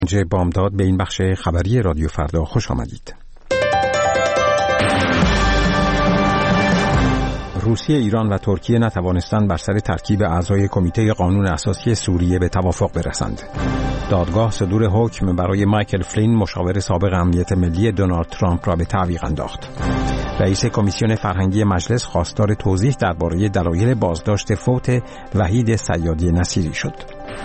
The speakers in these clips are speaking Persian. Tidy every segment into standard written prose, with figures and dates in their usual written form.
بامداد به این بخش خبری رادیو فردا خوش آمدید. روسیه، ایران و ترکیه نتوانستند بر سر ترکیب اعضای کمیته قانون اساسی سوریه به توافق برسند. دادگاه صدور حکم برای مایکل فلین، مشاور سابق امنیت ملی دونالد ترامپ را به تعویق انداخت. رئیس کمیسیون فرهنگی مجلس خواستار توضیح درباره دلایل بازداشت فوت وحید صیادی نصیری شد.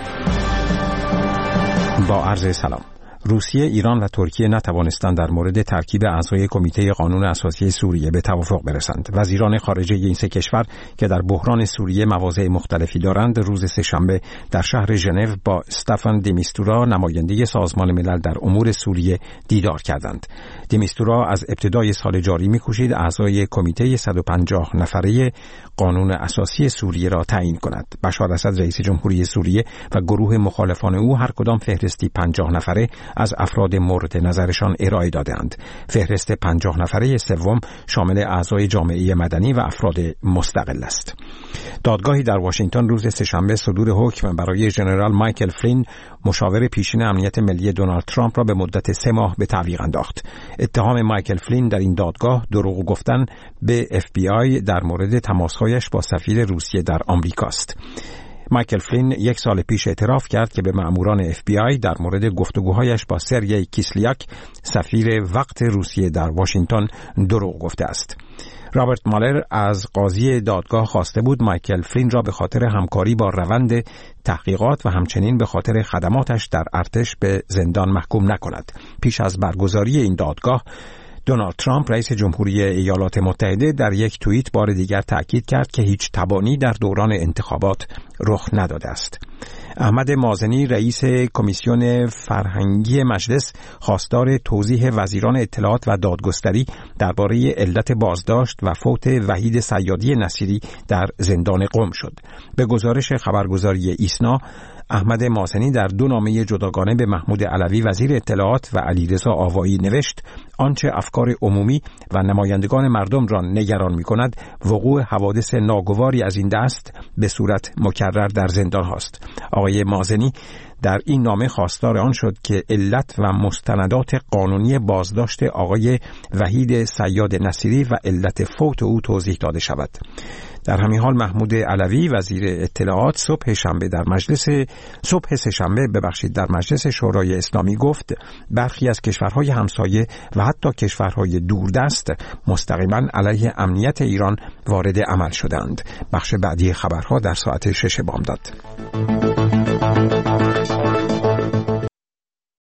با عرض سلام. روسیه، ایران و ترکیه نتوانستند در مورد ترکیب اعضای کمیته قانون اساسی سوریه به توافق برسند. وزیران خارجه این سه کشور که در بحران سوریه مواضع مختلفی دارند، روز سه‌شنبه در شهر ژنو با استفان دی میستورا، نماینده سازمان ملل در امور سوریه، دیدار کردند. دی میستورا از ابتدای سال جاری می‌کوشید اعضای کمیته 150 نفره قانون اساسی سوریه را تعیین کند. بشار اسد، رئیس جمهوری سوریه، و گروه مخالفان او هر کدام فهرستی 50 نفره از افراد مورد نظرشان ارائه دادند. فهرست 50 نفره سوم شامل اعضای جامعه مدنی و افراد مستقل است. دادگاهی در واشنگتن روز سه‌شنبه صدور حکم برای ژنرال مایکل فلین، مشاور پیشین امنیت ملی دونالد ترامپ، را به مدت 3 ماه به تعویق انداخت. اتهام مایکل فلین در این دادگاه دروغ گفتن به FBI در مورد تماس‌هایش با سفیر روسیه در آمریکاست. مایکل فلین 1 سال پیش اعتراف کرد که به مأموران FBI در مورد گفتگوهایش با سرگئی کیسلیاک، سفیر وقت روسیه در واشنگتن، دروغ گفته است. رابرت مالر از قاضی دادگاه خواسته بود مایکل فلین را به خاطر همکاری با روند تحقیقات و همچنین به خاطر خدماتش در ارتش به زندان محکوم نکند. پیش از برگزاری این دادگاه، دونالد ترامپ، رئیس جمهوری ایالات متحده، در یک توییت بار دیگر تأکید کرد که هیچ تبانی در دوران انتخابات رخ نداده است. احمد مازنی، رئیس کمیسیون فرهنگی مجلس، خواستار توضیح وزیران اطلاعات و دادگستری درباره علت بازداشت و فوت وحید صیادی نصیری در زندان قم شد. به گزارش خبرگزاری ایسنا، احمد مازنی در 2 نامه جداگانه به محمود علوی، وزیر اطلاعات، و علیرضا آوایی نوشت: آنچه افکار عمومی و نمایندگان مردم را نگران می‌کند، وقوع حوادث ناگواری از این دست به صورت مکرر در زندان هاست. آقای مازنی در این نامه خواستار آن شد که علت و مستندات قانونی بازداشت آقای وحید صیاد نصیری و علت فوت او توضیح داده شود. در همین حال محمود علوی، وزیر اطلاعات، صبح سه‌شنبه در مجلس شورای اسلامی گفت برخی از کشورهای همسایه و حتی کشورهای دوردست مستقیما علیه امنیت ایران وارد عمل شدند. بخش بعدی خبرها در ساعت 6 بامداد.